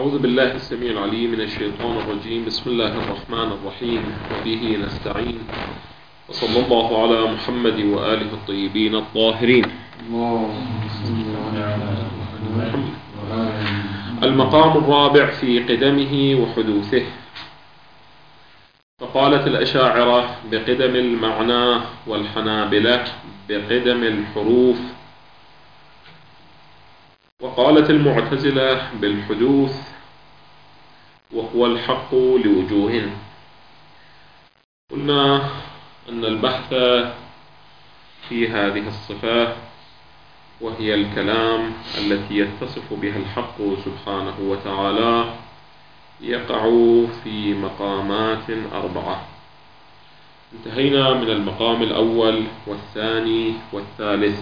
أعوذ بالله السميع العليم من الشيطان الرجيم. بسم الله الرحمن الرحيم، وبه نستعين، وصلى الله على محمد وآله الطيبين الطاهرين. المقام الرابع في قدمه وحدوثه. فقالت الأشاعرة بقدم المعنى، والحنابلة بقدم الحروف، وقالت المعتزلة بالحدوث وهو الحق لوجوه. قلنا أن البحث في هذه الصفات، وهي الكلام التي يتصف بها الحق سبحانه وتعالى، يقع في مقامات 4. انتهينا من المقام الأول والثاني والثالث،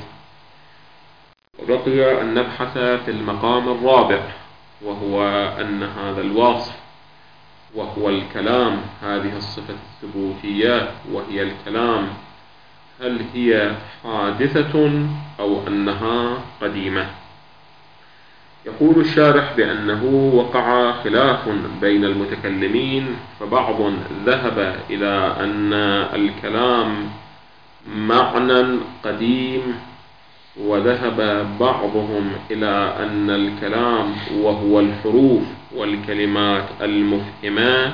وبقي أن نبحث في المقام الرابع، وهو أن هذا الوصف وهو الكلام، هذه الصفة الثبوتية وهي الكلام، هل هي حادثة أو أنها قديمة؟ يقول الشارح بأنه وقع خلاف بين المتكلمين، فبعض ذهب إلى أن الكلام معنى قديم، وذهب بعضهم إلى أن الكلام وهو الحروف والكلمات المفهمة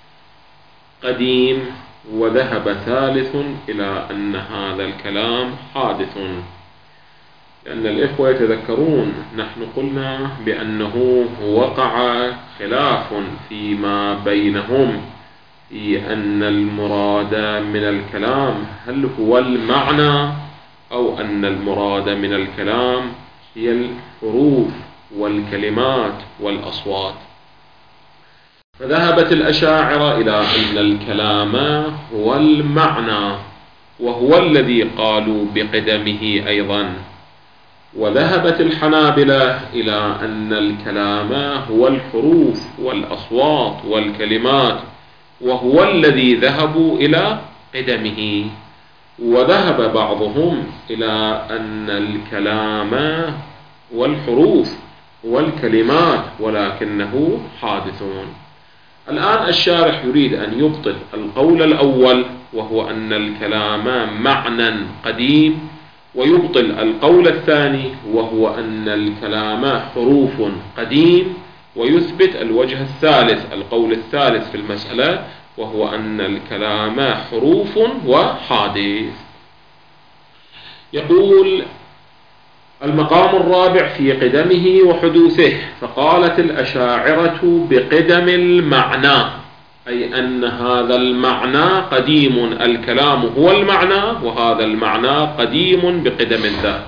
قديم، وذهب ثالث إلى أن هذا الكلام حادث. لأن الإخوة يتذكرون نحن قلنا بأنه وقع خلاف فيما بينهم في أن المراد من الكلام هل هو المعنى، أو أن المراد من الكلام هي الحروف والكلمات والأصوات. فذهبت الأشاعرة إلى أن الكلام هو المعنى، وهو الذي قالوا بقدمه أيضا. وذهبت الحنابلة إلى أن الكلام هو الحروف والأصوات والكلمات، وهو الذي ذهبوا إلى قدمه. وذهب بعضهم إلى أن الكلام والحروف والكلمات ولكنه حادثون. الآن الشارح يريد أن يبطل القول الأول، وهو أن الكلام معنى قديم، ويبطل القول الثاني، وهو أن الكلام حروف قديم، ويثبت الوجه الثالث، القول الثالث في المسألة، وهو أن الكلام حروف وحادث. يقول المقام الرابع في قدمه وحدوثه. فقالت الأشاعرة بقدم المعنى، أي أن هذا المعنى قديم، الكلام هو المعنى، وهذا المعنى قديم بقدم الذات.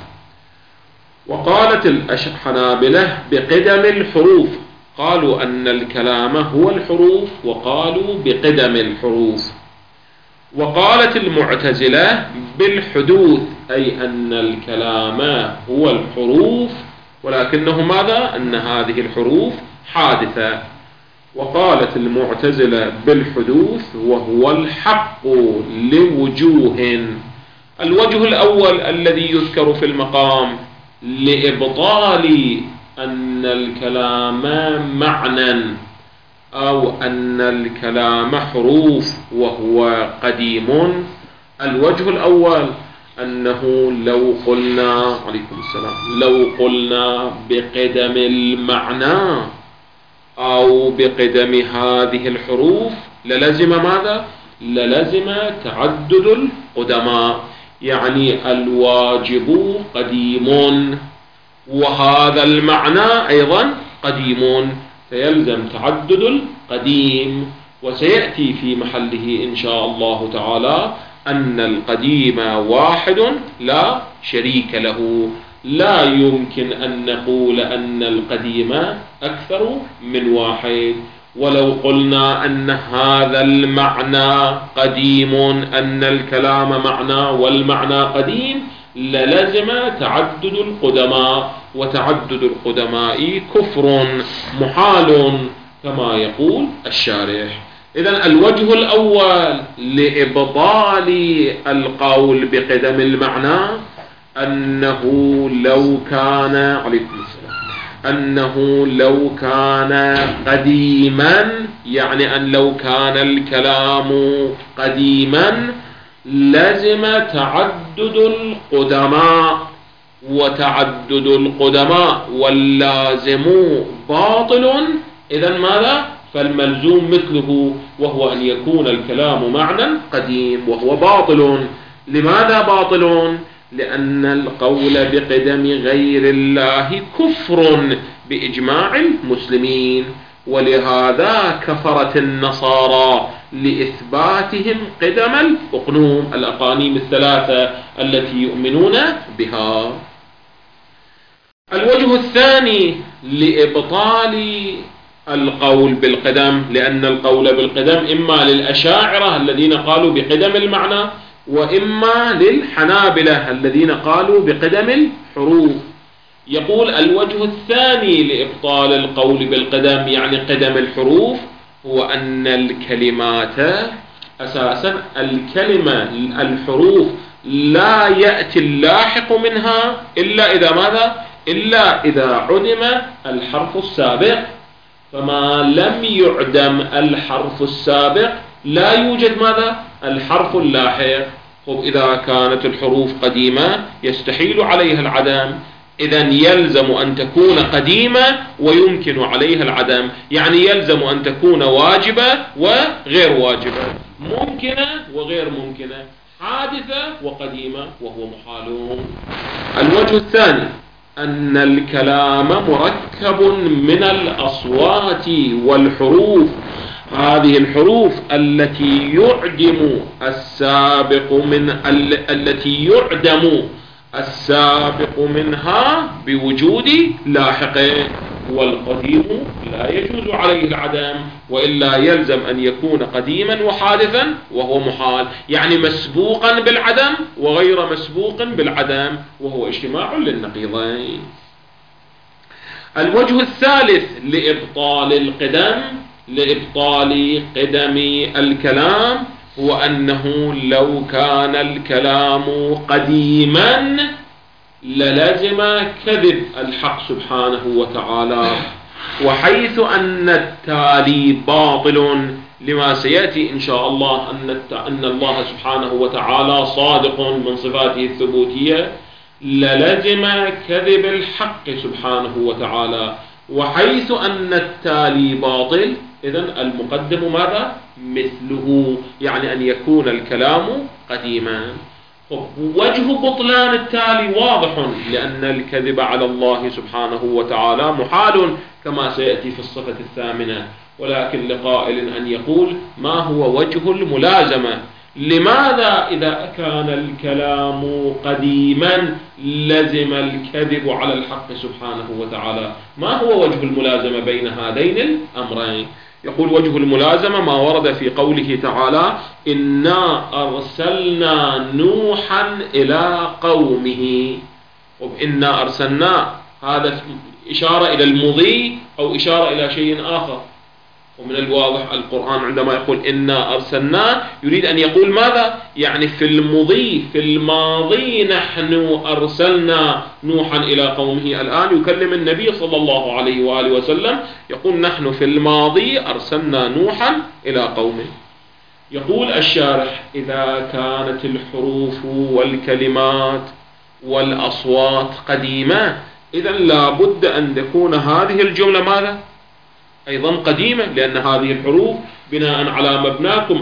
وقالت الحنابلة بقدم الحروف، قالوا أن الكلام هو الحروف، وقالوا بقدم الحروف. وقالت المعتزلة بالحدوث، أي أن الكلام هو الحروف، ولكنه ماذا؟ أن هذه الحروف حادثة. وقالت المعتزلة بالحدوث وهو الحق لوجوه. الوجه الأول الذي يذكر في المقام لإبطال أن الكلام معنى، أو أن الكلام حروف وهو قديم. الوجه الأول أنه لو قلنا عليكم السلام، لو قلنا بقدم المعنى أو بقدم هذه الحروف للزم ماذا؟ للزم تعدد القدماء، يعني الواجب قديم وهذا المعنى أيضا قديم، فيلزم تعدد القديم. وسيأتي في محله إن شاء الله تعالى أن القديم واحد لا شريك له، لا يمكن أن نقول أن القديم أكثر من واحد. ولو قلنا أن هذا المعنى قديم، أن الكلام معنى والمعنى قديم، للزم تعدد القدماء، وتعدد القدماء كفر محال كما يقول الشارح. إذن الوجه الأول لإبطال القول بقدم المعنى أنه لو كان عليكم السلام أنه لو كان قديما، يعني أن لو كان الكلام قديما لزم تعدد القدماء، وتعدد القدماء واللازم باطل. إذن ماذا؟ فالملزوم مثله، وهو أن يكون الكلام معنى قديم، وهو باطل. لماذا باطل؟ لأن القول بقدم غير الله كفر بإجماع المسلمين، ولهذا كفرت النصارى لإثباتهم قدم الأقانيم الثلاثة التي يؤمنون بها. الوجه الثاني لإبطال القول بالقدم، لأن القول بالقدم إما للأشاعرة الذين قالوا بقدم المعنى، وإما للحنابلة الذين قالوا بقدم الحروف. يقول الوجه الثاني لإبطال القول بالقدم يعني قدم الحروف، هو أن الكلمات أساسا الكلمة الحروف لا يأتي اللاحق منها إلا إذا ماذا؟ إلا إذا عدم الحرف السابق. فما لم يعدم الحرف السابق لا يوجد ماذا؟ الحرف اللاحق. إذا كانت الحروف قديمة يستحيل عليها العدم، إذن يلزم أن تكون قديمة ويمكن عليها العدم، يعني يلزم أن تكون واجبة وغير واجبة، ممكنة وغير ممكنة، حادثة وقديمة، وهو محال. الوجه الثاني أن الكلام مركب من الأصوات والحروف، هذه الحروف التي يعدم السابق منها بوجود لاحقه، والقديم لا يجوز عليه العدم، وإلا يلزم أن يكون قديما وحادثا، وهو محال، يعني مسبوقا بالعدم وغير مسبوق بالعدم، وهو اجتماع للنقيضين. الوجه الثالث لإبطال قدم الكلام هو أنه لو كان الكلام قديما للزم كذب الحق سبحانه وتعالى، وحيث أن التالي باطل لما سيأتي إن شاء الله أن الله سبحانه وتعالى صادق من صفاته الثبوتية، للزم كذب الحق سبحانه وتعالى. وحيث أن التالي باطل إذن المقدم ماذا؟ مثله، يعني أن يكون الكلام قديما. وجه بطلان التالي واضح، لأن الكذب على الله سبحانه وتعالى محال كما سيأتي في الصفة الثامنة، ولكن لقائل أن يقول ما هو وجه الملازمة؟ لماذا إذا كان الكلام قديما لزم الكذب على الحق سبحانه وتعالى؟ ما هو وجه الملازمة بين هذين الأمرين؟ يقول وجه الملازمة ما ورد في قوله تعالى إنا أرسلنا نوحا إلى قومه. إنا أرسلنا هذا إشارة إلى المضي أو إشارة إلى شيء آخر؟ ومن الواضح القرآن عندما يقول إنا أرسلنا يريد أن يقول ماذا؟ يعني في الماضي نحن أرسلنا نوحا إلى قومه. الآن يكلم النبي صلى الله عليه وآله وسلم يقول نحن في الماضي أرسلنا نوحا إلى قومه. يقول الشارح إذا كانت الحروف والكلمات والأصوات قديمة إذن لا بد أن تكون هذه الجملة ماذا؟ أيضا قديمة، لأن هذه الحروف بناء على مبناكم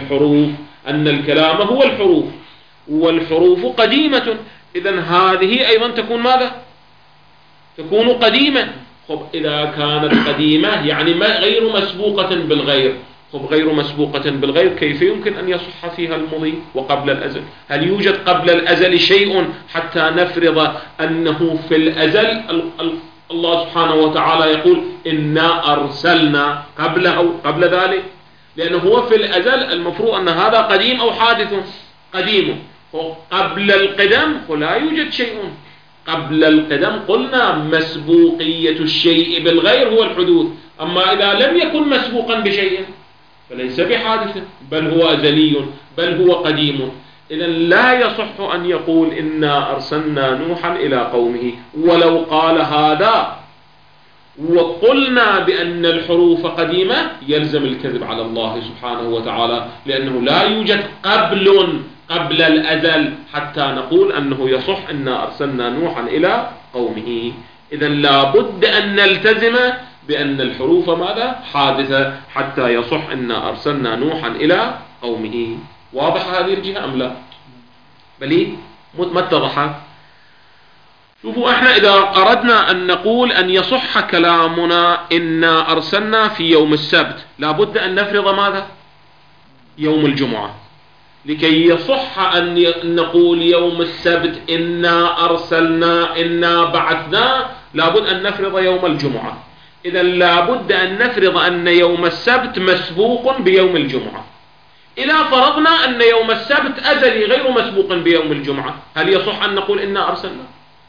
أن الكلام هو الحروف، والحروف قديمة، إذن هذه أيضا تكون ماذا؟ تكون قديمة. إذا كانت قديمة يعني غير مسبوقة بالغير. غير مسبوقة بالغير كيف يمكن أن يصح فيها المضي وقبل الأزل؟ هل يوجد قبل الأزل شيء حتى نفرض أنه في الأزل الله سبحانه وتعالى يقول إنا أرسلنا قبل ذلك؟ لأنه هو في الأزل المفروض أن هذا قديم أو حادث؟ قديم. قبل القدم لا يوجد شيء. قبل القدم قلنا مسبوقية الشيء بالغير هو الحدوث، أما إذا لم يكن مسبوقا بشيء فليس بحادث، بل هو أزلي، بل هو قديم. إذن لا يصح أن يقول إنا أرسلنا نوحا إلى قومه، ولو قال هذا وقلنا بأن الحروف قديمة يلزم الكذب على الله سبحانه وتعالى، لأنه لا يوجد قبل الأزل حتى نقول أنه يصح أن أرسلنا نوحا إلى قومه. إذا لابد أن نلتزم بأن الحروف ماذا؟ حادثة حتى يصح أن أرسلنا نوحا إلى قومه. واضح هذه الجهة أم لا؟ بلي ما اتضحت؟ شوفوا، احنا إذا أردنا أن نقول أن يصح كلامنا إنا أرسلنا في يوم السبت، لابد أن نفرض ماذا؟ يوم الجمعة. لكي يصح أن نقول يوم السبت إنا أرسلنا إنا بعثنا، لابد أن نفرض يوم الجمعة. إذا لابد أن نفرض أن يوم السبت مسبوق بيوم الجمعة. إذا فرضنا أن يوم السبت أزلي غير مسبوق بيوم الجمعة، هل يصح أن نقول إنا أرسلنا؟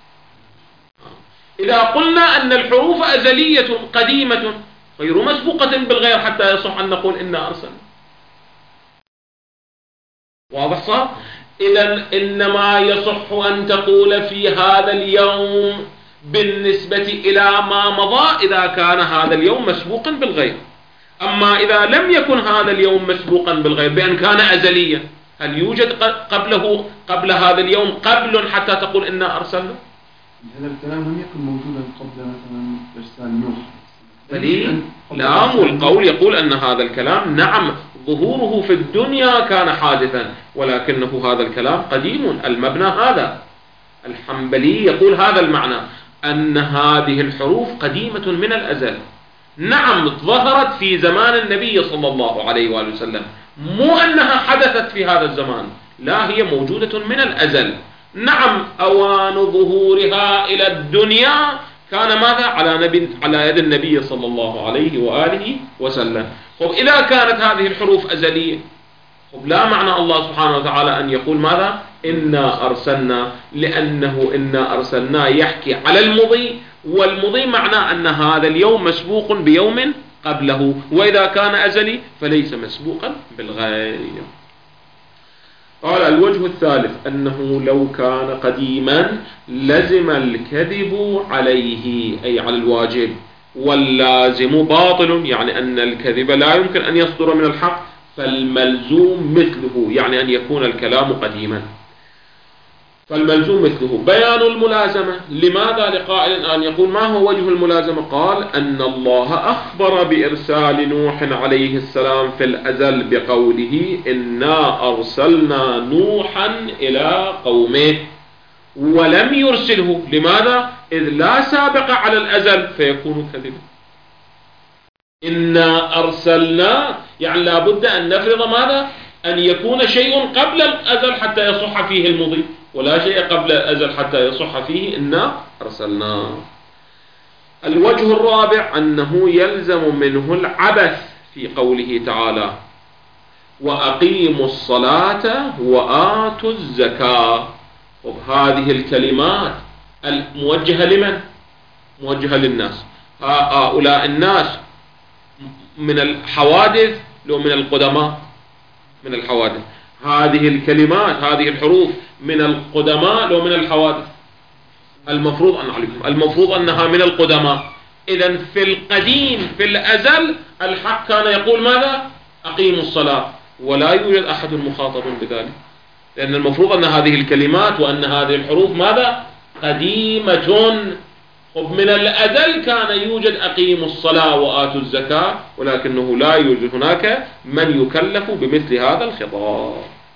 إذا قلنا أن الحروف أزلية قديمة غير مسبوقة بالغير حتى يصح أن نقول إنا أرسلنا. واضح صار؟ إذا إنما يصح أن تقول في هذا اليوم بالنسبة إلى ما مضى إذا كان هذا اليوم مسبوقا بالغير. أما إذا لم يكن هذا اليوم مسبوقا بالغير بأن كان أزليا، هل يوجد قبل هذا اليوم قبل حتى تقول إنا أرسلنا؟ هذا الكلام لم يكن موجودا قبل مثلا إرسال نوح. بلي لا، والقول يقول أن هذا الكلام نعم ظهوره في الدنيا كان حادثا، ولكنه هذا الكلام قديم المبنى. هذا الحنبلي يقول هذا المعنى، أن هذه الحروف قديمة من الأزل. نعم ظهرت في زمان النبي صلى الله عليه وآله وسلم، مو أنها حدثت في هذا الزمان، لا، هي موجودة من الأزل. نعم أوان ظهورها إلى الدنيا كان ماذا؟ على يد النبي صلى الله عليه وآله وسلم. طب إذا كانت هذه الحروف أزلية، طب لا معنى الله سبحانه وتعالى أن يقول ماذا؟ إنا أرسلنا، لأنه إنا أرسلنا يحكي على المضي، والمضي معناه أن هذا اليوم مسبوق بيوم قبله، وإذا كان أزلي فليس مسبوقا بالغير. قال الوجه الثالث أنه لو كان قديما لزم الكذب عليه، أي على الواجب، واللازم باطل، يعني أن الكذب لا يمكن أن يصدر من الحق، فالملزوم مثله، يعني أن يكون الكلام قديما، فالملزوم مثله. بيان الملازمة، لماذا لقائل أن يقول ما هو وجه الملازمة؟ قال أن الله أخبر بإرسال نوح عليه السلام في الأزل بقوله إنا أرسلنا نوحا إلى قومه، ولم يرسله. لماذا؟ إذ لا سابق على الأزل فيكون كذبا. إنا أرسلنا يعني لابد أن نفرض ماذا؟ أن يكون شيء قبل الأزل حتى يصح فيه المضي، ولا شيء قبل الأزل حتى يصح فيه إنا أرسلنا. الوجه الرابع أنه يلزم منه العبث في قوله تعالى وأقيموا الصلاة وآتوا الزكاة. وهذه الكلمات الموجهة لمن؟ موجهة للناس. هؤلاء الناس من الحوادث لو من القدماء؟ من الحوادث. هذه الكلمات هذه الحروف من القدماء لو من الحوادث؟ المفروض أنها من القدماء. إذن في القديم في الأزل الحق كان يقول ماذا؟ أقيموا الصلاة، ولا يوجد أحد مخاطب بذلك، لأن المفروض أن هذه الكلمات وأن هذه الحروف ماذا؟ قديمة. من الأزل كان يوجد أقيموا الصلاة وآتوا الزكاة، ولكنه لا يوجد هناك من يكلف بمثل هذا الخطاب.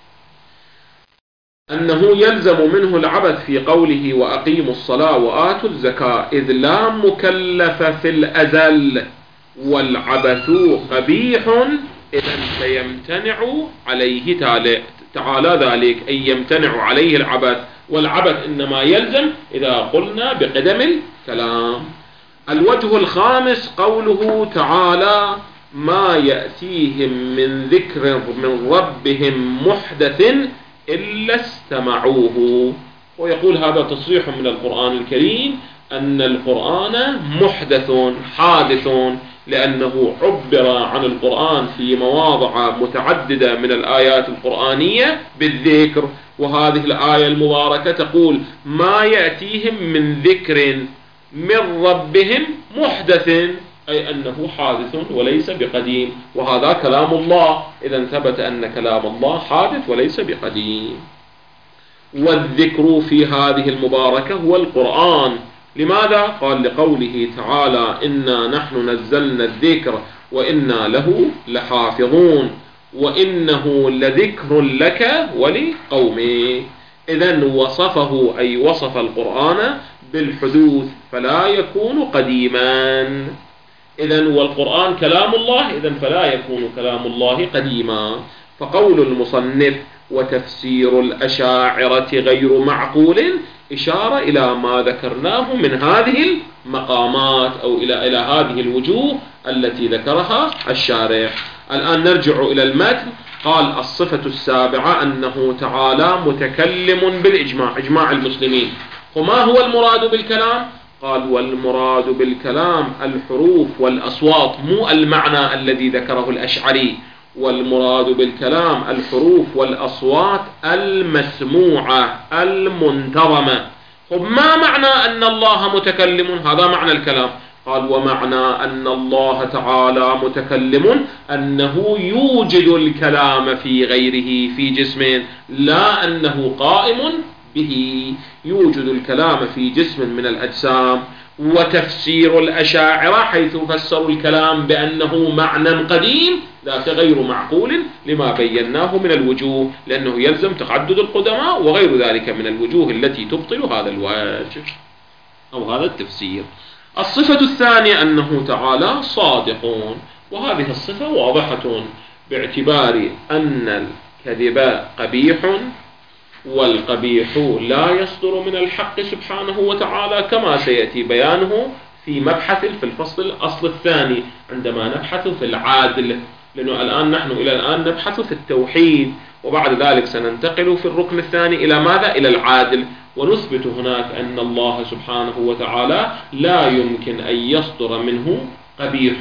أنه يلزم منه العبث في قوله وأقيموا الصلاة وآتوا الزكاة، إذ لا مكلف في الأزل، والعبث قبيح، إذن فيمتنع عليه تعالى ذلك، أي يمتنع عليه العبث. والعبث إنما يلزم إذا قلنا بقدم الكلام. الوجه الخامس قوله تعالى ما يأتيهم من ذكر من ربهم محدث إلا استمعوه. ويقول هذا تصريح من القرآن الكريم أن القرآن محدث حادث، لأنه عبر عن القرآن في مواضع متعددة من الآيات القرآنية بالذكر. وهذه الآية المباركة تقول ما يأتيهم من ذكر من ربهم محدث، أي أنه حادث وليس بقديم، وهذا كلام الله، إذا ثبت أن كلام الله حادث وليس بقديم. والذكر في هذه المباركة هو القرآن. لماذا؟ قال لقوله تعالى إنا نحن نزلنا الذكر وإنا له لحافظون، وإنه لذكر لك ولقومك. إذن وصفه، أي وصف القرآن بالحدوث فلا يكون قديما. إذن والقرآن كلام الله، إذن فلا يكون كلام الله قديما. فقول المصنف وتفسير الأشاعرة غير معقول إشارة إلى ما ذكرناه من هذه المقامات أو إلى هذه الوجوه التي ذكرها الشارح. الآن نرجع إلى المتن. قال الصفة السابعة أنه تعالى متكلم بالإجماع، إجماع المسلمين. وما هو المراد بالكلام؟ قال والمراد بالكلام الحروف والأصوات، مو المعنى الذي ذكره الأشعري. والمراد بالكلام الحروف والأصوات المسموعة المنتظمة. ما معنى أن الله متكلم؟ هذا معنى الكلام. قال ومعنى أن الله تعالى متكلم أنه يوجد الكلام في غيره في جسم، لا أنه قائم به، يوجد الكلام في جسم من الأجسام. وتفسير الأشاعرة حيث فسروا الكلام بأنه معنى قديم ذاك غير معقول لما بيناه من الوجوه، لأنه يلزم تعدد القدماء وغير ذلك من الوجوه التي تبطل هذا الوجه أو هذا التفسير. الصفة الثانية أنه تعالى صادق، وهذه الصفة واضحة باعتبار أن الكذب قبيح، والقبيح لا يصدر من الحق سبحانه وتعالى كما سيأتي بيانه في مبحث في الفصل الأصل الثاني عندما نبحث في العادل، لأنه الآن نحن إلى الآن نبحث في التوحيد، وبعد ذلك سننتقل في الركن الثاني إلى ماذا؟ إلى العادل، ونثبت هناك أن الله سبحانه وتعالى لا يمكن أن يصدر منه قبيح،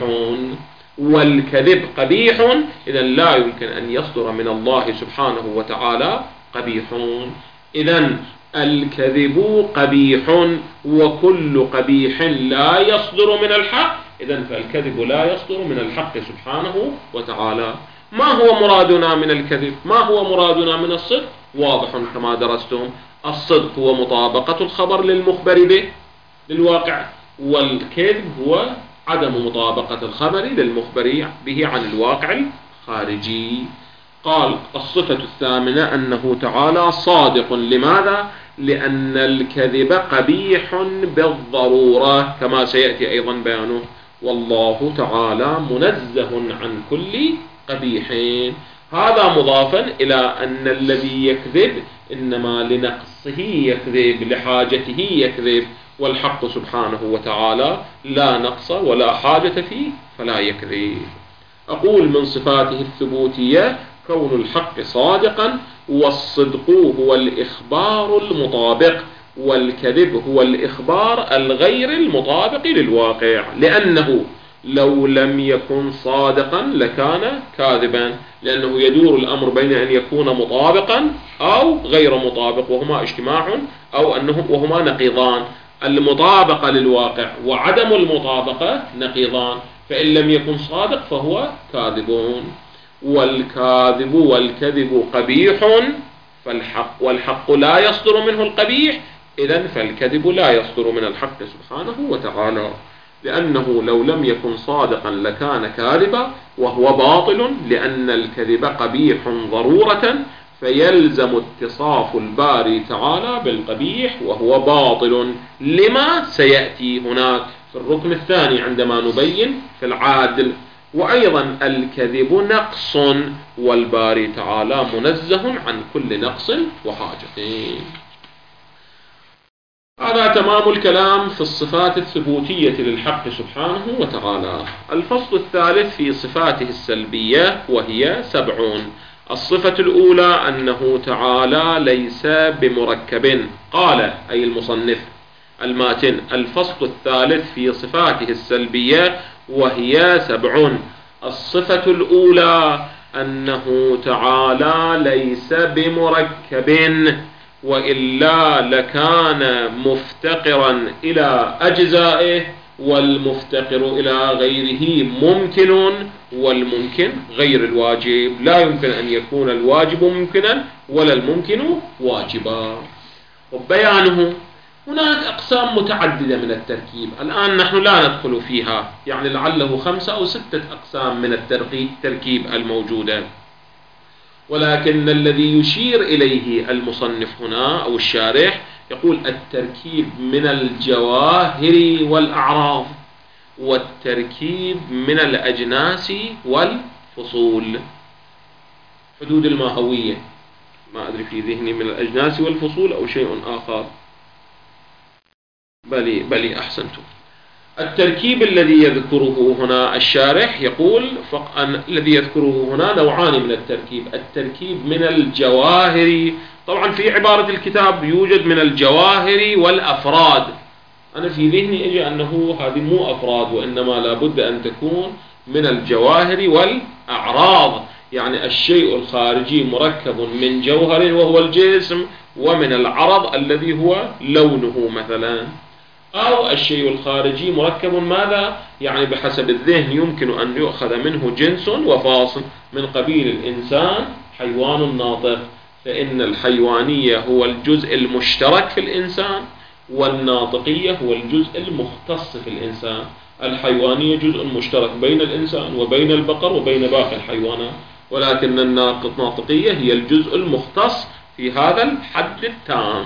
والكذب قبيح، إذن لا يمكن أن يصدر من الله سبحانه وتعالى قبيح. إذن الكذب قبيح، وكل قبيح لا يصدر من الحق، إذن فالكذب لا يصدر من الحق سبحانه وتعالى. ما هو مرادنا من الكذب؟ ما هو مرادنا من الصدق؟ واضح كما درستم. الصدق هو مطابقة الخبر للمخبر به للواقع، والكذب هو عدم مطابقة الخبر للمخبر به عن الواقع الخارجي. قال الصفة الثامنة أنه تعالى صادق. لماذا؟ لأن الكذب قبيح بالضرورة كما سيأتي أيضا بيانه، والله تعالى منزه عن كل قبيح. هذا مضافا إلى أن الذي يكذب إنما لنقصه يكذب، لحاجته يكذب، والحق سبحانه وتعالى لا نقص ولا حاجة فيه فلا يكذب. أقول من صفاته الثبوتية كون الحق صادقا، والصدق هو الإخبار المطابق، والكذب هو الإخبار الغير المطابق للواقع، لأنه لو لم يكن صادقا لكان كاذبا، لأنه يدور الأمر بين أن يكون مطابقا أو غير مطابق، وهما اجتماع أو وهما نقيضان. المطابقة للواقع وعدم المطابقة نقيضان، فإن لم يكن صادق فهو كاذب. والكاذب والكذب قبيح، والحق لا يصدر منه القبيح، إذن فالكذب لا يصدر من الحق سبحانه وتعالى، لأنه لو لم يكن صادقا لكان كاذبا، وهو باطل، لأن الكذب قبيح ضرورة، فيلزم اتصاف الباري تعالى بالقبيح وهو باطل، لما سيأتي هناك في الركن الثاني عندما نبين في العادل. وأيضا الكذب نقص، والباري تعالى منزه عن كل نقص وحاجة. هذا تمام الكلام في الصفات الثبوتية للحق سبحانه وتعالى. الفصل الثالث في صفاته السلبية وهي 70. الصفة الأولى أنه تعالى ليس بمركب. قال أي المصنف الماتن الفصل الثالث في صفاته السلبية وهي 70. الصفة الأولى أنه تعالى ليس بمركب، وإلا لكان مفتقرا إلى أجزائه، والمفتقر إلى غيره ممكن، والممكن غير الواجب. لا يمكن أن يكون الواجب ممكنا ولا الممكن واجبا. وبيانه هناك أقسام متعددة من التركيب، الآن نحن لا ندخل فيها، يعني لعله 5 أو 6 أقسام من التركيب الموجودة، ولكن الذي يشير إليه المصنف هنا أو الشارح يقول التركيب من الجواهر والأعراض، والتركيب من الأجناس والفصول. حدود الماهوية، ما أدري في ذهني من الأجناس والفصول أو شيء آخر. بلي أحسنتم. التركيب الذي يذكره هنا الشارح يقول الذي يذكره هنا نوعان من التركيب: التركيب من الجواهر، طبعا في عبارة الكتاب يوجد من الجواهر والأفراد، أنا في ذهني أجي أنه هذه مو أفراد، وإنما لابد أن تكون من الجواهر والأعراض، يعني الشيء الخارجي مركب من جوهر وهو الجسم، ومن العرض الذي هو لونه مثلا، أو الشيء الخارجي مركب ماذا؟ يعني بحسب الذهن يمكن أن يؤخذ منه جنس وفاصل، من قبيل الإنسان حيوان ناطق، فإن الحيوانية هو الجزء المشترك في الإنسان، والناطقية هو الجزء المختص في الإنسان. الحيوانية جزء مشترك بين الإنسان وبين البقر وبين باقي الحيوانات، ولكن الناطقية هي الجزء المختص في هذا الحد التام.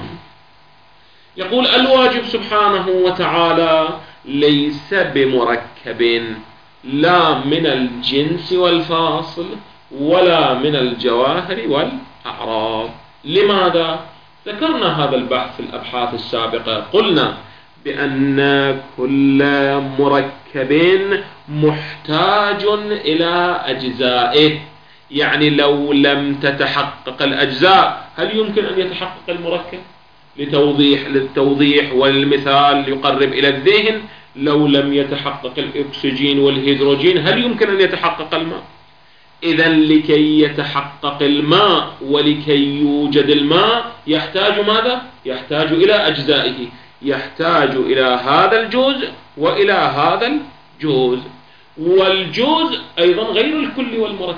يقول الواجب سبحانه وتعالى ليس بمركب لا من الجنس والفاصل ولا من الجواهر والأعراض. لماذا؟ ذكرنا هذا البحث في الأبحاث السابقة، قلنا بأن كل مركب محتاج إلى أجزائه، يعني لو لم تتحقق الأجزاء هل يمكن أن يتحقق المركب؟ للتوضيح والمثال يقرب إلى الذهن، لو لم يتحقق الأكسجين والهيدروجين هل يمكن أن يتحقق الماء؟ إذا لكي يتحقق الماء ولكي يوجد الماء يحتاج ماذا؟ يحتاج إلى أجزائه، يحتاج إلى هذا الجزء وإلى هذا الجزء، والجزء أيضا غير الكل والمركب،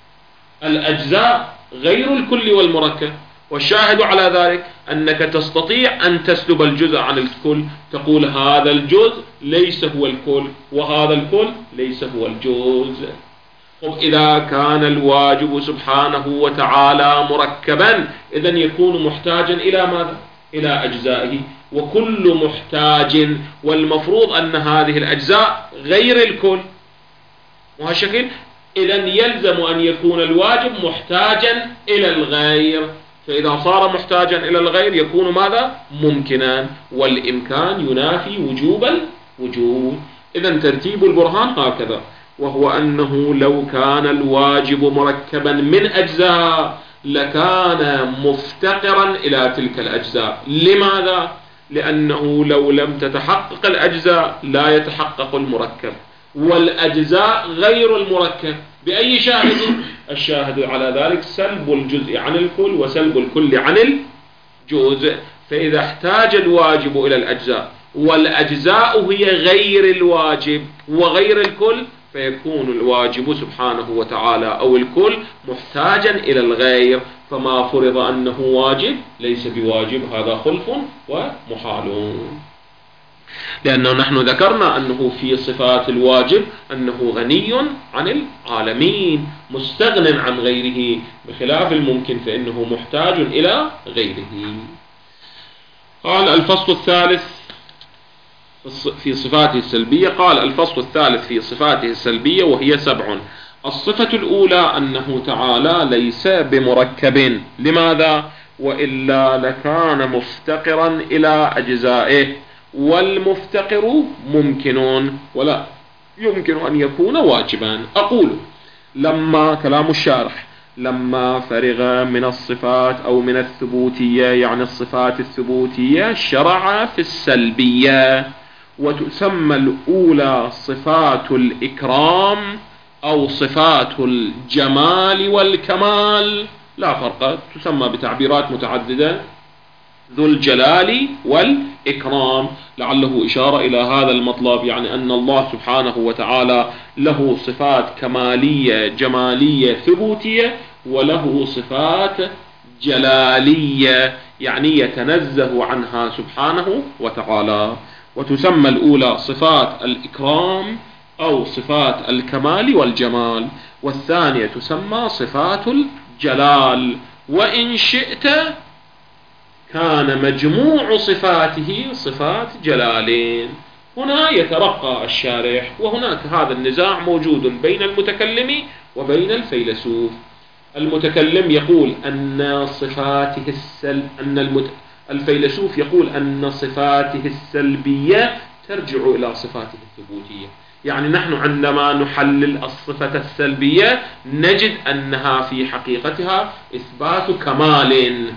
الأجزاء غير الكل والمركب. والشاهد على ذلك أنك تستطيع أن تسلب الجزء عن الكل، تقول هذا الجزء ليس هو الكل وهذا الكل ليس هو الجزء. إذا كان الواجب سبحانه وتعالى مركبا إذا يكون محتاجا إلى ماذا؟ إلى أجزائه، وكل محتاج، والمفروض أن هذه الأجزاء غير الكل، وهالشكل إذا يلزم أن يكون الواجب محتاجا إلى الغير، فإذا صار محتاجا إلى الغير يكون ماذا؟ ممكنا، والإمكان ينافي وجوب الوجود. إذا ترتيب البرهان هكذا، وهو أنه لو كان الواجب مركبا من أجزاء لكان مفتقرا إلى تلك الأجزاء. لماذا؟ لأنه لو لم تتحقق الأجزاء لا يتحقق المركب، والأجزاء غير المركب. بأي شاهد؟ الشاهد على ذلك سلب الجزء عن الكل وسلب الكل عن الجزء. فإذا احتاج الواجب إلى الأجزاء والأجزاء هي غير الواجب وغير الكل، فيكون الواجب سبحانه وتعالى أو الكل محتاجا إلى الغير، فما فرض أنه واجب ليس بواجب، هذا خلف ومحال. لأنه نحن ذكرنا أنه في صفات الواجب أنه غني عن العالمين مستغن عن غيره، بخلاف الممكن فإنه محتاج إلى غيره. قال الفصل الثالث في صفاته السلبية. قال الفصل الثالث في صفاته السلبية وهي 7. الصفة الأولى أنه تعالى ليس بمركب. لماذا؟ وإلا لكان مفتقرا إلى أجزائه، والمفتقر ممكن ولا يمكن أن يكون واجبا. أقول لما كلام الشارح لما فرغ من الصفات أو من الثبوتية، يعني الصفات الثبوتية، شرع في السلبية، وتسمى الأولى صفات الإكرام أو صفات الجمال والكمال، لا فرق، تسمى بتعبيرات متعددة ذو الجلال والإكرام. لعله إشارة إلى هذا المطلب، يعني أن الله سبحانه وتعالى له صفات كمالية جمالية ثبوتية، وله صفات جلالية يعني يتنزه عنها سبحانه وتعالى. وتسمى الأولى صفات الإكرام أو صفات الكمال والجمال، والثانية تسمى صفات الجلال. وإن شئت كان مجموع صفاته صفات جلالين. هنا يترقى الشارح، وهناك هذا النزاع موجود بين المتكلم وبين الفيلسوف. المتكلم يقول أن صفاته الفيلسوف يقول أن صفاته السلبية ترجع إلى صفاته الثبوتية. يعني نحن عندما نحلل الصفة السلبية نجد أنها في حقيقتها إثبات كمال،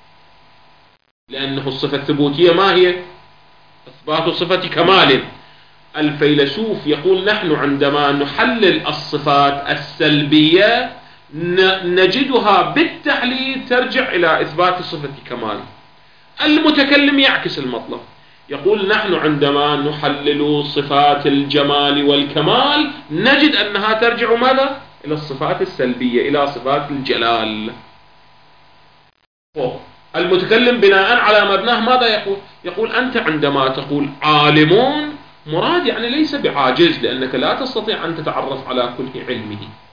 لأنه الصفة الثبوتية ما هي؟ إثبات صفة كمال. الفيلسوف يقول نحن عندما نحلل الصفات السلبية نجدها بالتحليل ترجع إلى إثبات صفة كمال. المتكلم يعكس المطلب، يقول نحن عندما نحلل صفات الجمال والكمال نجد أنها ترجع ماذا؟ إلى الصفات السلبية، إلى صفات الجلال. المتكلم بناء على مبناه ماذا يقول؟ يقول أنت عندما تقول عالمون مراد يعني ليس بعاجز، لأنك لا تستطيع أن تتعرف على كل علمه،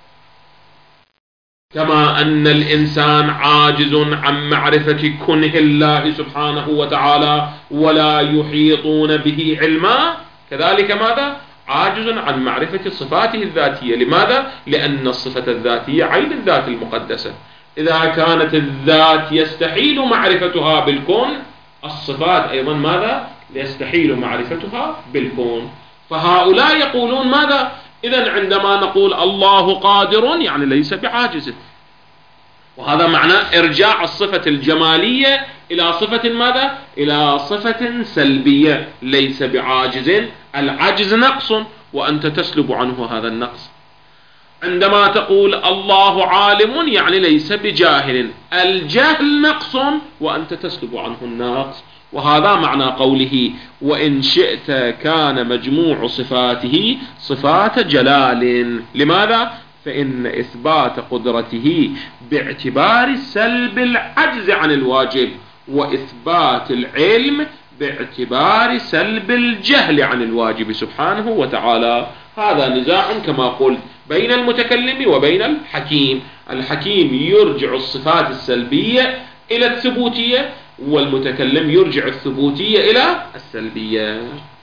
كما أن الإنسان عاجز عن معرفة كنه الله سبحانه وتعالى ولا يحيطون به علما، كذلك ماذا؟ عاجز عن معرفة صفاته الذاتية. لماذا؟ لأن الصفة الذاتية عين الذات المقدسة. إذا كانت الذات يستحيل معرفتها بالكون، الصفات أيضا ماذا؟ يستحيل معرفتها بالكون. فهؤلاء يقولون ماذا؟ إذن عندما نقول الله قادر يعني ليس بعاجز، وهذا معناه إرجاع الصفة الجمالية إلى صفة ماذا؟ إلى صفة سلبية، ليس بعاجز. العجز نقص وأنت تسلب عنه هذا النقص. عندما تقول الله عالم يعني ليس بجاهل، الجهل نقص وأنت تسلب عنه النقص. وهذا معنى قوله وإن شئت كان مجموع صفاته صفات جلال. لماذا؟ فإن إثبات قدرته باعتبار سلب العجز عن الواجب، وإثبات العلم باعتبار سلب الجهل عن الواجب سبحانه وتعالى. هذا نزاع كما قلت بين المتكلم وبين الحكيم. الحكيم يرجع الصفات السلبية إلى الثبوتية، والمتكلم يرجع الثبوتية إلى السلبية.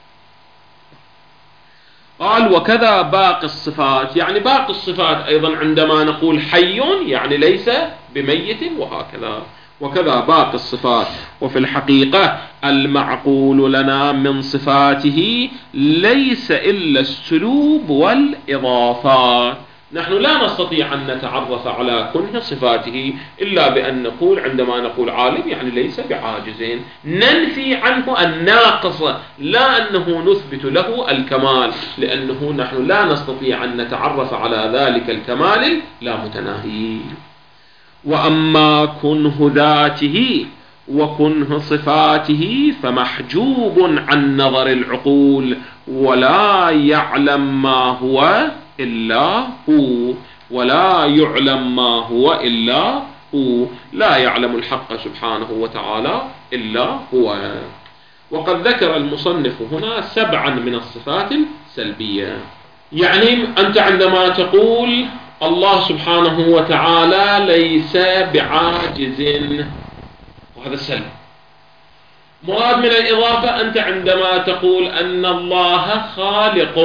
قال وكذا باقي الصفات، يعني باقي الصفات أيضا عندما نقول حي يعني ليس بميت، وهكذا. وكذا باقي الصفات. وفي الحقيقة المعقول لنا من صفاته ليس إلا السلوب والإضافات. نحن لا نستطيع أن نتعرف على كنه صفاته إلا بأن نقول عندما نقول عالم يعني ليس بعاجز، ننفي عنه الناقص لا أنه نثبت له الكمال، لأنه نحن لا نستطيع أن نتعرف على ذلك الكمال لا متناهي. وأما كنه ذاته وكنه صفاته فمحجوب عن نظر العقول، ولا يعلم ما هو إلا هو، ولا يعلم ما هو إلا هو، لا يعلم الحق سبحانه وتعالى إلا هو. وقد ذكر المصنف هنا 7 من الصفات السلبية. يعني أنت عندما تقول الله سبحانه وتعالى ليس بعاجز، وهذا سلب. مراد من الإضافة أنت عندما تقول أن الله خالق،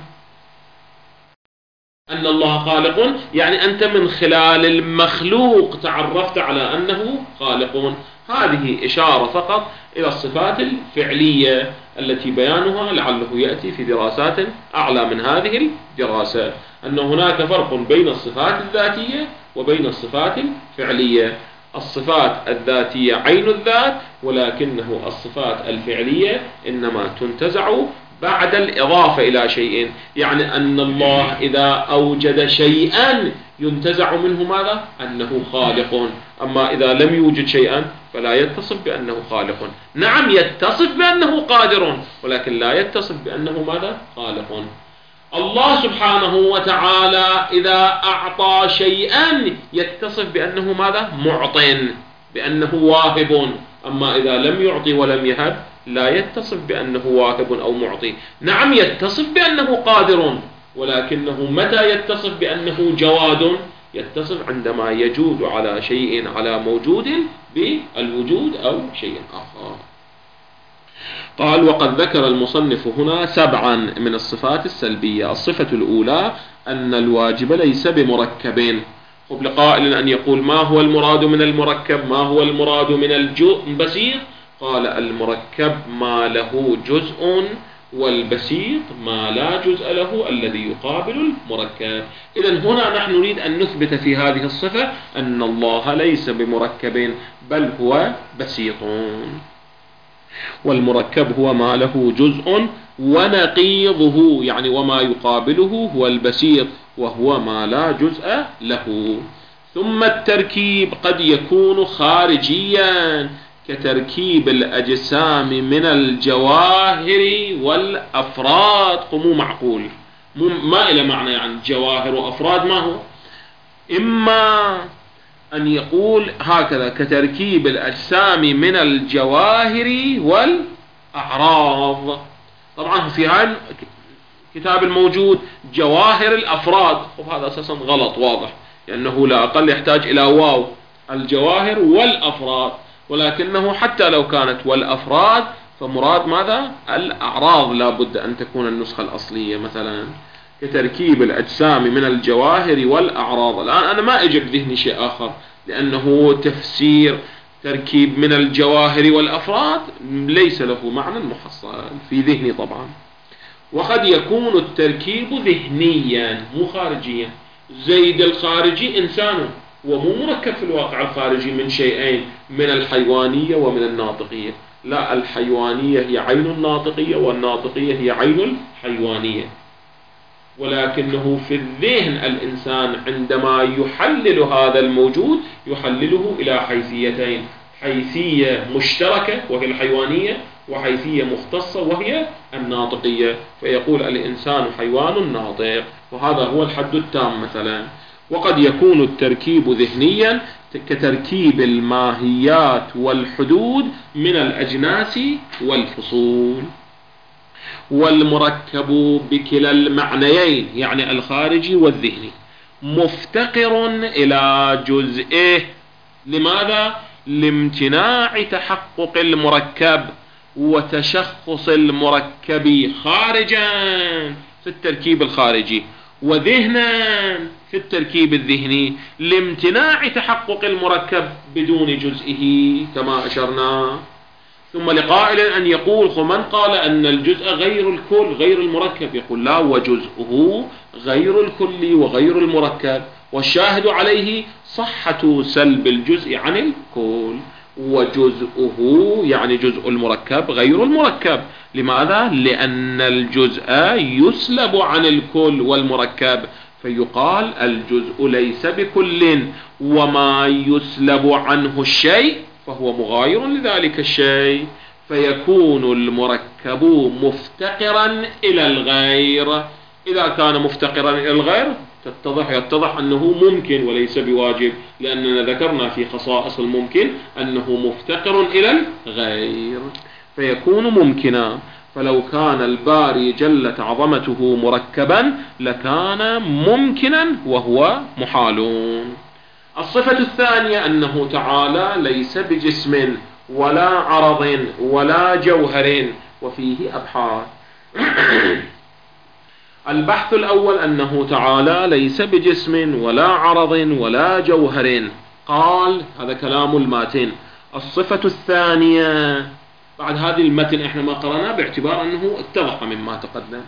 أن الله خالق يعني أنت من خلال المخلوق تعرفت على أنه خالق. هذه إشارة فقط إلى الصفات الفعلية التي بيانها لعله يأتي في دراسات أعلى من هذه الدراسة، أن هناك فرق بين الصفات الذاتية وبين الصفات الفعلية. الصفات الذاتية عين الذات، ولكنه الصفات الفعلية إنما تنتزع بعد الإضافة إلى شيء. يعني أن الله إذا أوجد شيئا ينتزع منه ماذا؟ أنه خالق. أما إذا لم يوجد شيئا فلا يتصف بأنه خالق. نعم يتصف بأنه قادر، ولكن لا يتصف بأنه ماذا؟ خالق. الله سبحانه وتعالى إذا أعطى شيئا يتصف بأنه ماذا؟ معط، بأنه واهب. أما إذا لم يعطي ولم يهب لا يتصف بأنه واهب أو معطي. نعم يتصف بأنه قادر، ولكنه متى يتصف بأنه جواد؟ يتصف عندما يجود على شيء، على موجود، بالوجود أو شيء آخر. قال: وقد ذكر المصنف هنا 7 من الصفات السلبية. الصفة الأولى أن الواجب ليس بمركب. قبل قائل أن يقول: ما هو المراد من المركب؟ ما هو المراد من البسيط؟ قال: المركب ما له جزء، والبسيط ما لا جزء له الذي يقابل المركب. إذن هنا نحن نريد أن نثبت في هذه الصفة أن الله ليس بمركب، بل هو بسيط. والمركب هو ما له جزء، ونقيضه يعني وما يقابله هو البسيط، وهو ما لا جزء له. ثم التركيب قد يكون خارجيا، كتركيب الأجسام من الجواهر والأفراد. مو معقول، ما إلى معنى يعني جواهر وأفراد. ما هو؟ إما أن يقول هكذا: كتركيب الأجسام من الجواهر والأعراض. طبعا في هذا الكتاب الموجود جواهر الأفراد، هذا أساسا غلط واضح، لأنه لا أقل يحتاج إلى واو، الجواهر والأفراد. ولكنه حتى لو كانت والأفراد فمراد ماذا؟ الأعراض، لا بد أن تكون النسخة الأصلية. مثلا كتركيب الأجسام من الجواهر والأعراض. الآن أنا ما أجب ذهني شيء آخر، لأنه تفسير تركيب من الجواهر والأفراد ليس له معنى محصل في ذهني طبعا. وقد يكون التركيب ذهنيا مو خارجيا. زيد الخارجي إنسان، ومو مركب في الواقع الخارجي من شيئين، من الحيوانية ومن الناطقية. لا، الحيوانية هي عين الناطقية، والناطقية هي عين الحيوانية. ولكنه في الذهن الإنسان عندما يحلل هذا الموجود يحلله إلى حيثيتين: حيثية مشتركة وهي الحيوانية، وحيثية مختصة وهي الناطقية. فيقول الإنسان حيوان ناطق، وهذا هو الحد التام مثلا. وقد يكون التركيب ذهنيا، كتركيب الماهيات والحدود من الأجناس والفصول. والمركب بكلا المعنيين يعني الخارجي والذهني مفتقر إلى جزئه. لماذا؟ لامتناع تحقق المركب وتشخص المركب خارجا في التركيب الخارجي، وذهنا في التركيب الذهني، لامتناع تحقق المركب بدون جزئه كما أشرنا. ثم لقائل أن يقول: من قال أن الجزء غير الكل غير المركب؟ يقول: لا، وجزءه غير الكل وغير المركب، والشاهد عليه صحة سلب الجزء عن الكل، وجزءه يعني جزء المركب غير المركب. لماذا؟ لأن الجزء يسلب عن الكل والمركب، فيقال الجزء ليس بكل، وما يسلب عنه الشيء فهو مغاير لذلك الشيء، فيكون المركب مفتقرا إلى الغير. إذا كان مفتقرا إلى الغير يتضح أنه ممكن وليس بواجب، لأننا ذكرنا في خصائص الممكن أنه مفتقر إلى الغير، فيكون ممكنا. فلو كان الباري جلت عظمته مركبا لكان ممكنا وهو محال. الصفة الثانية أنه تعالى ليس بجسم ولا عرض ولا جوهر، وفيه أبحاث. البحث الأول أنه تعالى ليس بجسم ولا عرض ولا جوهر. قال هذا كلام الماتن. الصفة الثانية بعد هذه المتن احنا ما قرأناه باعتبار أنه اتضح مما تقدم،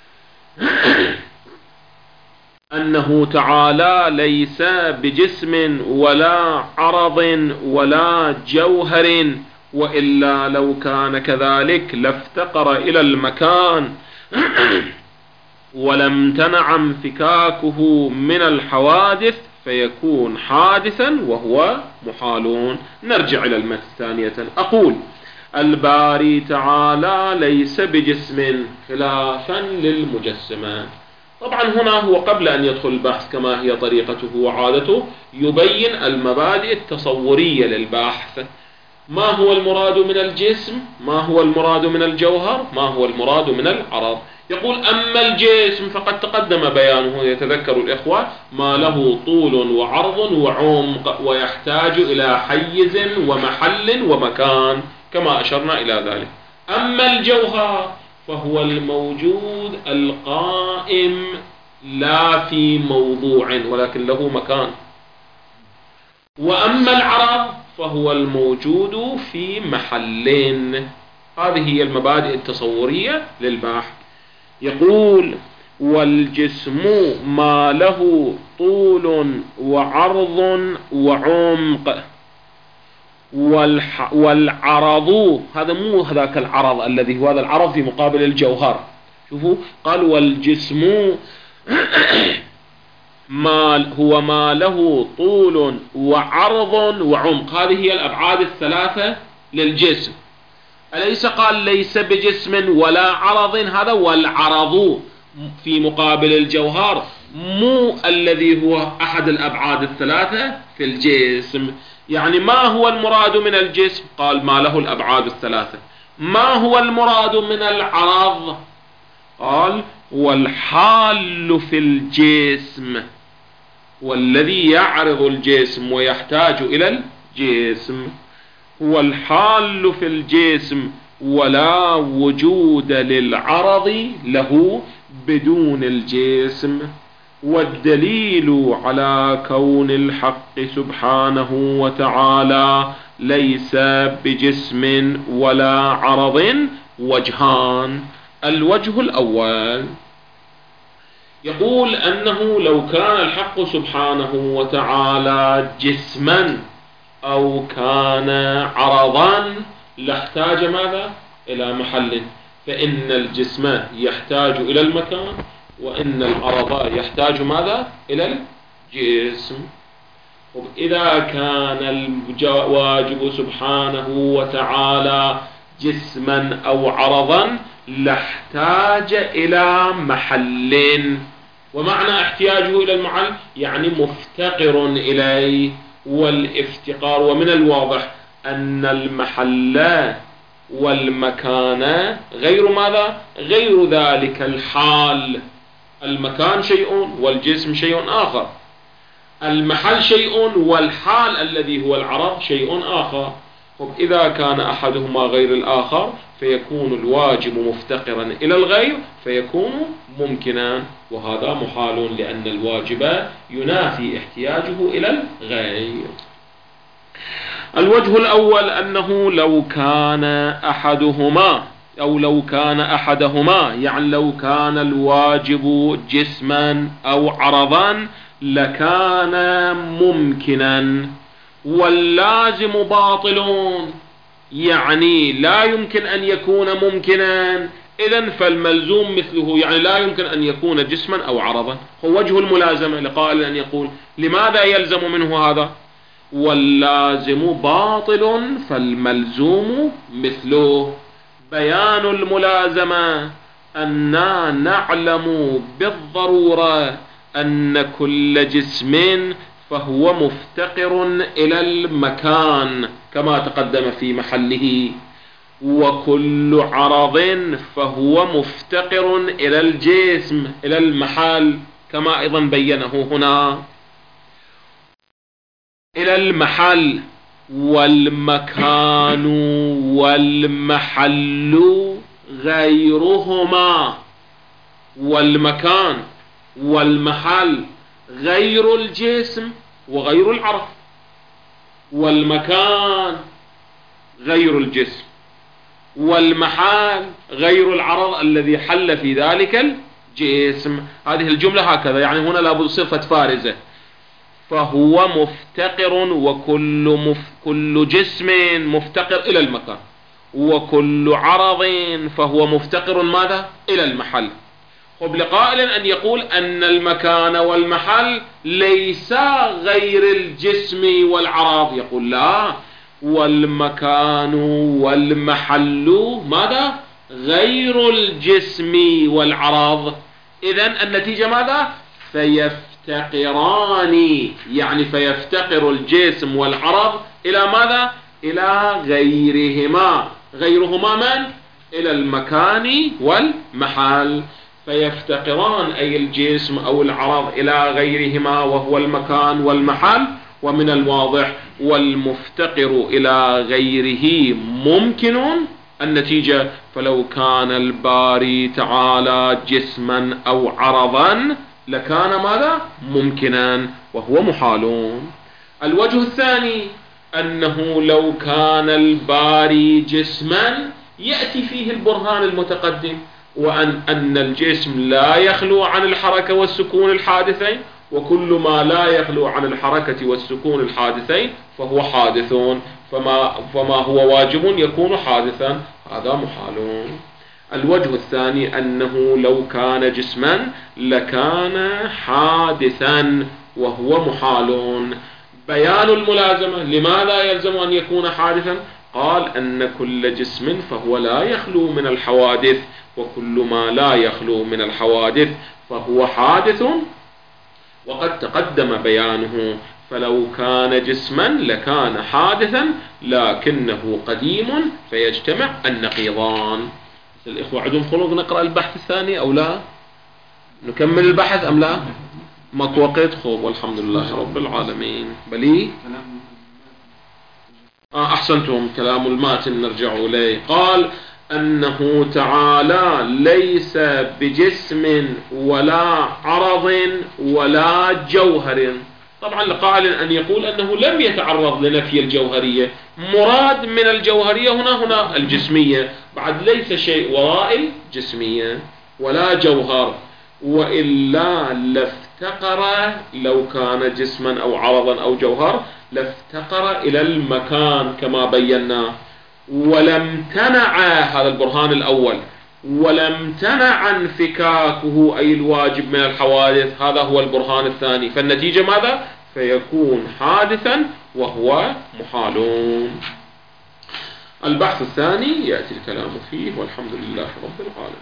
أنه تعالى ليس بجسم ولا عرض ولا جوهر، وإلا لو كان كذلك لافتقر إلى المكان ولم تنع انفكاكه من الحوادث فيكون حادثا وهو محال. نرجع إلى المثل ثانية. أقول الباري تعالى ليس بجسم خلافا للمجسمة. طبعا هنا هو قبل أن يدخل البحث كما هي طريقته وعادته يبين المبادئ التصورية للبحث. ما هو المراد من الجسم؟ ما هو المراد من الجوهر؟ ما هو المراد من العرض؟ يقول أما الجسم فقد تقدم بيانه، يتذكر الإخوة، ما له طول وعرض وعمق ويحتاج إلى حيز ومحل ومكان كما أشرنا إلى ذلك. أما الجوهر فهو الموجود القائم لا في موضوع ولكن له مكان. وأما العرض فهو الموجود في محل. هذه هي المبادئ التصورية للبحث. يقول والجسم ما له طول وعرض وعمق والعرض، هذا مو هذاك العرض الذي هو هذا العرض في مقابل الجوهر. شوفوا قال والجسم ما له طول وعرض وعمق، هذه هي الأبعاد الثلاثة للجسم. أليس قال ليس بجسم ولا عرض؟ هذا والعرض في مقابل الجوهر مو الذي هو أحد الأبعاد الثلاثة في الجسم. يعني ما هو المراد من الجسم؟ قال ما له الأبعاد الثلاثة. ما هو المراد من العرض؟ قال والحال في الجسم، والذي يعرض الجسم ويحتاج إلى الجسم هو الحال في الجسم، ولا وجود للعرض له بدون الجسم. والدليل على كون الحق سبحانه وتعالى ليس بجسم ولا عرض وجهان. الوجه الأول يقول أنه لو كان الحق سبحانه وتعالى جسما أو كان عرضا لاحتاج ماذا؟ إلى محل، فإن الجسم يحتاج إلى المكان وإن العرض يحتاج ماذا؟ إلى الجسم. إذا كان الواجب سبحانه وتعالى جسما أو عرضا لاحتاج إلى محل. ومعنى احتياجه إلى المحل يعني مفتقر إليه. والافتقار، ومن الواضح أن المحل والمكان غير ماذا؟ غير ذلك الحال. المكان شيء والجسم شيء آخر. المحل شيء والحال الذي هو العرض شيء آخر. إذا كان أحدهما غير الآخر فيكون الواجب مفتقرا إلى الغير فيكون ممكنا، وهذا محال لأن الواجب ينافي احتياجه إلى الغير. الوجه الأول أنه لو كان أحدهما يعني لو كان الواجب جسما أو عرضا لكان ممكنا، واللازم باطل يعني لا يمكن أن يكون ممكنا، إذن فالملزوم مثله يعني لا يمكن أن يكون جسما أو عرضا. هو وجه الملازمة لقائل أن يقول لماذا يلزم منه هذا؟ واللازم باطل فالملزوم مثله. بيان الملازمة أننا نعلم بالضرورة أن كل جسم فهو مفتقر إلى المكان كما تقدم في محله، وكل عرض فهو مفتقر إلى الجسم إلى المحل كما أيضا بينه هنا. إلى المحل والمكان والمحل غيرهما. والمكان والمحل غير الجسم وغير العرض. والمكان غير الجسم والمحل غير العرض الذي حل في ذلك الجسم. هذه الجملة هكذا، يعني هنا لابد صفة فارزة. فهو مفتقر، وكل جسم مفتقر إلى المكان، وكل عرض فهو مفتقر ماذا؟ إلى المحل. خب لقائل أن يقول أن المكان والمحل ليسا غير الجسم والعرض، يقول لا، والمكان والمحل ماذا؟ غير الجسم والعرض. إذن النتيجة ماذا؟ فيفتقران، يعني فيفتقر الجسم والعرض إلى ماذا؟ إلى غيرهما. غيرهما من؟ إلى المكان والمحل. فيفتقران أي الجسم أو العرض إلى غيرهما وهو المكان والمحل. ومن الواضح والمفتقر إلى غيره ممكن. النتيجة فلو كان الباري تعالى جسما أو عرضا لكان ماذا؟ ممكنا وهو محال. الوجه الثاني أنه لو كان الباري جسما يأتي فيه البرهان المتقدم، وأن الجسم لا يخلو عن الحركة والسكون الحادثين، وكل ما لا يخلو عن الحركة والسكون الحادثين فهو حادث، فما هو واجب يكون حادثا، هذا محال. الوجه الثاني أنه لو كان جسما لكان حادثا وهو محال. بيان الملازمة، لماذا يلزم أن يكون حادثا؟ قال أن كل جسم فهو لا يخلو من الحوادث، وكل ما لا يخلو من الحوادث فهو حادث، وقد تقدم بيانه. فلو كان جسما لكان حادثا لكنه قديم فيجتمع النقيضان. الإخوة عندهم خلق نقرأ البحث الثاني أو لا؟ نكمل البحث أم لا؟ ماكو وقت؟ خوب والحمد لله رب العالمين. بلي أحسنتم. كلام الماتن نرجع إليه. قال أنه تعالى ليس بجسم ولا عرض ولا جوهر. طبعا لقائل أن يقول أنه لم يتعرض لنفي الجوهرية، مراد من الجوهرية هنا الجسمية، بعد ليس شيء وراء الجسمية ولا جوهر، وإلا لافتقر، لو كان جسما أو عرضا أو جوهر لافتقر إلى المكان كما بينا. ولم تنع، هذا البرهان الأول، ولم تنع انفكاكه أي الواجب من الحوادث، هذا هو البرهان الثاني. فالنتيجة ماذا؟ فيكون حادثا وهو محال. البحث الثاني يأتي الكلام فيه، والحمد لله رب العالمين.